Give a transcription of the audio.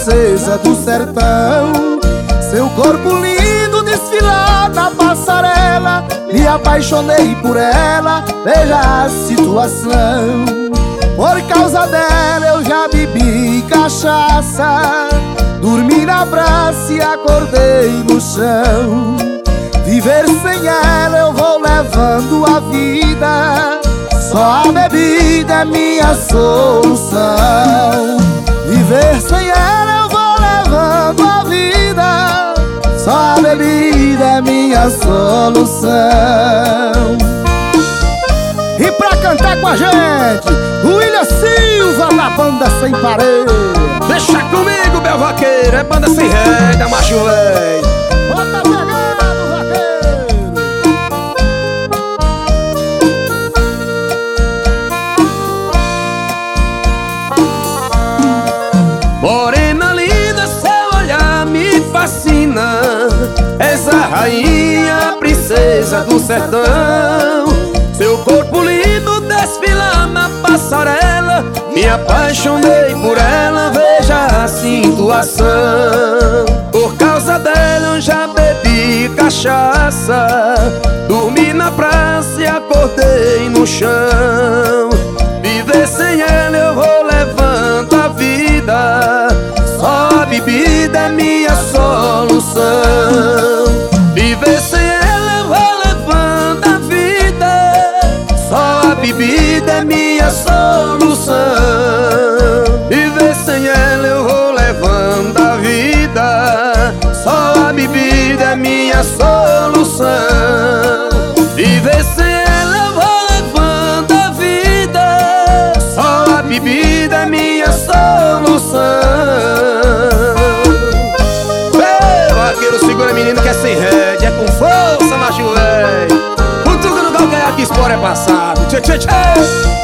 princesa do sertão. Seu corpo lindo desfilar na passarela, me apaixonei por ela, veja a situação. Por causa dela eu já bebi cachaça, dormi na praça e acordei no chão. Viver sem ela eu vou levando a vida, só a bebida é minha solução. Viver sem ela eu vou levando a vida, só a bebida é minha solução. E pra cantar com a gente, William Silva na banda Sem Parede. Deixa comigo, meu vaqueiro, é banda sem regra, macho véi. Bota pegado, vaqueiro. Morena linda, seu olhar me fascina, essa rainha, princesa do sertão. Seu corpo lindo desfilar na passarela, me apaixonei por ela, veja a situação. Por causa dela eu já bebi cachaça, dormi na praça e acordei no chão. Viver sem ela eu vou levando a vida, só a bebida é minha solução. Viver sem ela eu vou levando a vida, só a bebida é minha solução. Viver sem ela eu vou levando a vida, só a bebida é minha solução. Viver sem ela eu vou levando a vida, só a bebida é minha solução. Ei, vaqueiro, segura menino que é sem rédea, é com força, macho véi. O truque no calcanhar que espora é passado. Tchê, tchê, tchê.